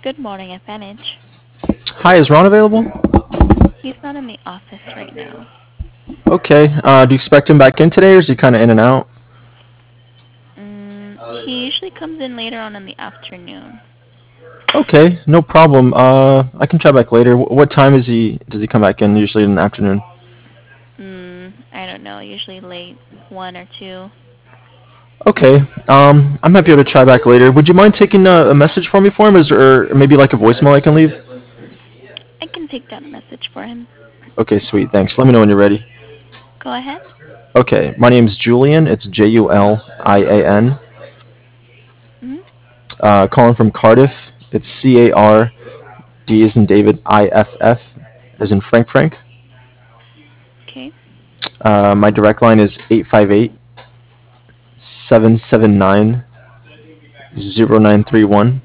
Good morning, Advantage. Hi, is Ron available? He's not in the office right now. Okay. Do you expect him back in today, or is he kind of in and out? He usually comes in later on in the afternoon. Okay, no problem. I can try back later. What time is he? Does he come back in? Usually in the afternoon. I don't know, usually late, 1 or 2. Okay. I might be able to try back later. Would you mind taking a message for me for him, or maybe like a voicemail I can leave? I can take that message for him. Okay, sweet. Thanks. Let me know when you're ready. Go ahead. Okay, my name's Julian. It's Julian. hmm Calling from Cardiff. It's CARD as in David IFF as in Frank. Okay. My direct line is 858-779-0931.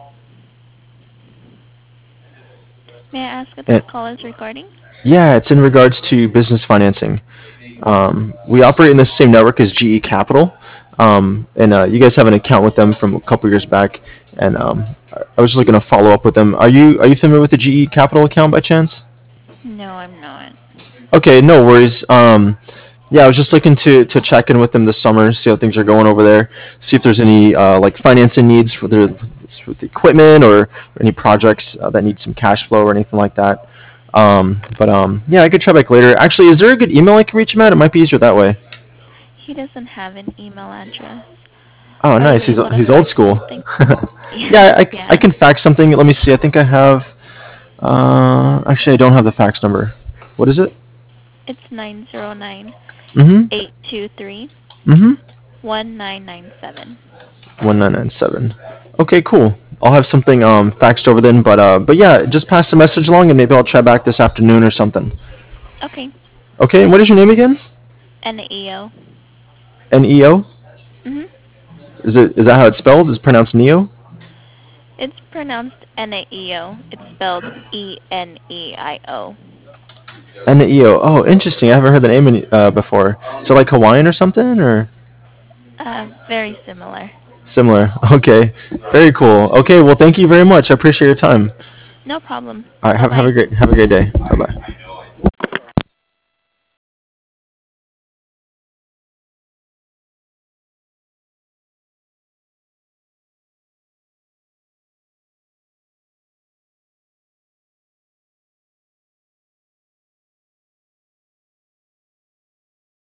May I ask what this And call is regarding? yeah, it's in regards to business financing. We operate in the same network as GE Capital, and you guys have an account with them from a couple years back. And I was just looking to follow up with them. Are you familiar with the GE Capital account by chance? No, I'm not. Okay, no worries. Yeah, I was just looking to check in with them this summer, see how things are going over there, see if there's any like financing needs for the equipment or any projects that need some cash flow or anything like that. But yeah, I could try back later. Actually, is there a good email I can reach him at? It might be easier that way. He doesn't have an email address. Oh, Are you nice. able to He's old fax school. something? Yeah, I Yeah. can fax something. Let me see. I think I have. Actually, I don't have the fax number. What is it? It's 909 Mm-hmm. 823 Mm-hmm. 1997. 1997. Okay, cool. I'll have something faxed over then. But yeah, just pass the message along, and maybe I'll try back this afternoon or something. Okay. Okay. And what is your name again? NEO. Neo. hmm Is that how it's spelled? Is it pronounced Neo? It's pronounced Neo. It's spelled Eneio. Neo. Oh, interesting. I haven't heard the name before. So like Hawaiian or something or Very similar. similar. Okay. Very cool. Okay. Well, thank you very much. I appreciate your time. No problem. All right. Bye Have bye. a great day. Bye bye.